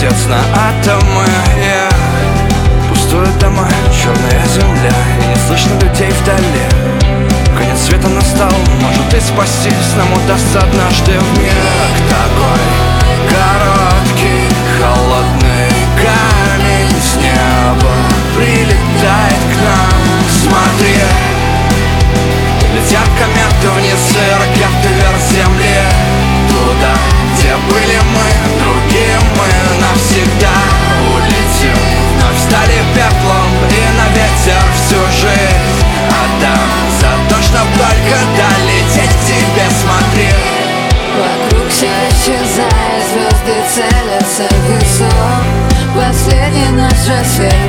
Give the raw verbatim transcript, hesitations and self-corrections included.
пипец на атомы. yeah. Пустуют дома, черная земля, и не слышно людей вдали. Конец света настал, может и спастись нам удастся однажды в миг такой короткий, холодный камень с неба прилетает к нам. Смотри, летят кометы вниз и ракеты вверх земли, туда, где были мы, другие мы навсегда улетим. Вновь стали пеплом и на ветер всю жизнь отдам за то, чтоб только долететь к тебе. Смотри, вокруг все исчезает, звезды целятся в высот. Последний наш рассвет